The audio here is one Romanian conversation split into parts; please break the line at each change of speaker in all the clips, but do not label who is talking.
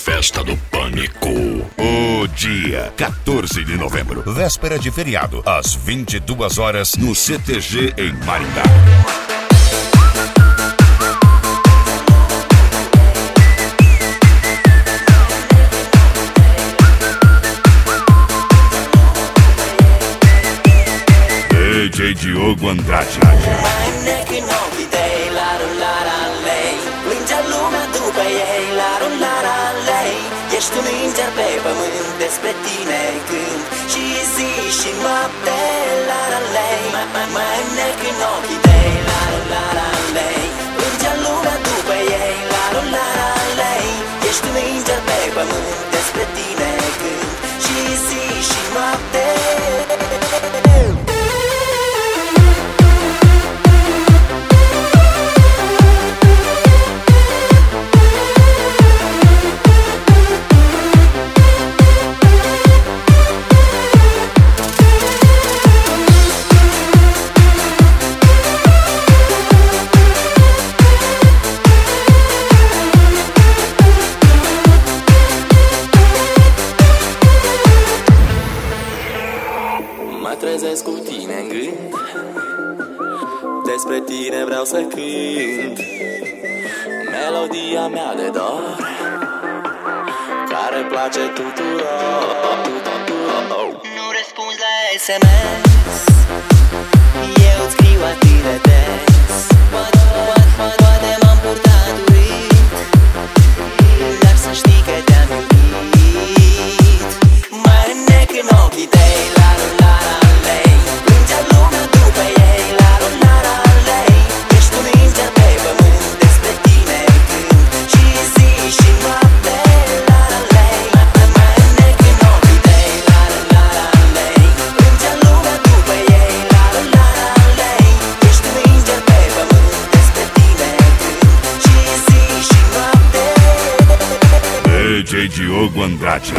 Festa do Pânico. O dia 14 de novembro, véspera de feriado, às 22 horas no CTG em Maringá. DJ Diogo Andrade.
Ești un înger pe pământ, despre tine cânt și zi și noapte, la la lei. Mă înnec în ochii tăi, la la la lei. Plângea lumea după ei, la la la lei. Ești un înger pe pământ, despre tine cânt și zi și noapte. Trezesc cu tine în gând, despre tine vreau să cânt melodia mea de dor, care place tuturor. Nu răspunzi la SMS, eu îți scriu atât de des. Poate m-am purtat urit, dar să știi că te-am iubit. Mă înnec în ochii tăi, la la la.
DJ Diogo Andrade.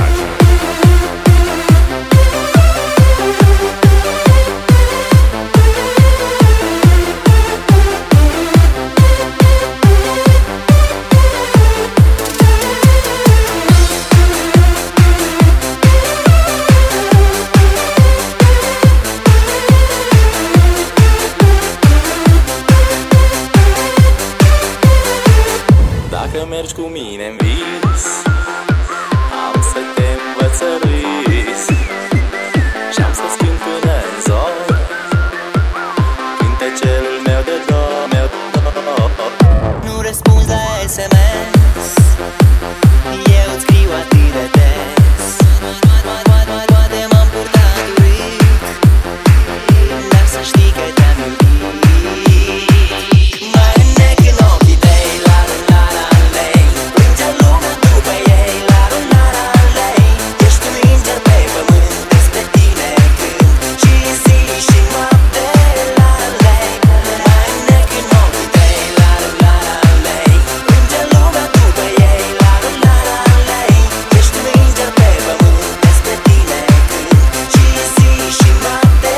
Dacă mergi cu mine în vis, am să te învăț să râzi și-am să-ți cânt până în zor cântecelul meu de dor. Nu răspunzi la SMS, eu îți scriu atât de des. Poate m-am purtat urit, dar să știi că te-am iubit. Mă înnec în ochii tăi, la la la lei. Plângea lumea după ei, la la la lei. Ești un înger pe pământ, despre tine cânt și zi și noapte, la la lei. Mă înnec în ochii tăi, la la la lei. Plângea lumea după ei, la la la lei. Ești un înger pe pământ, despre tine cânt și zi și noapte.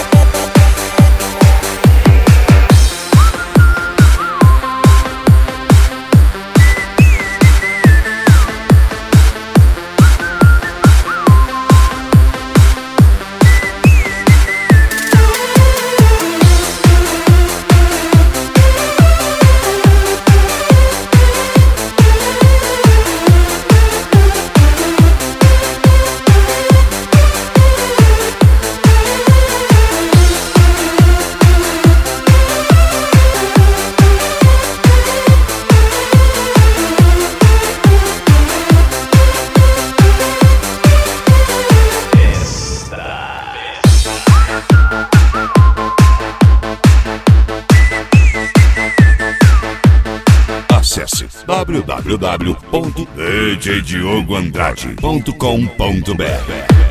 Acesse www.djdiogoandrade.com.br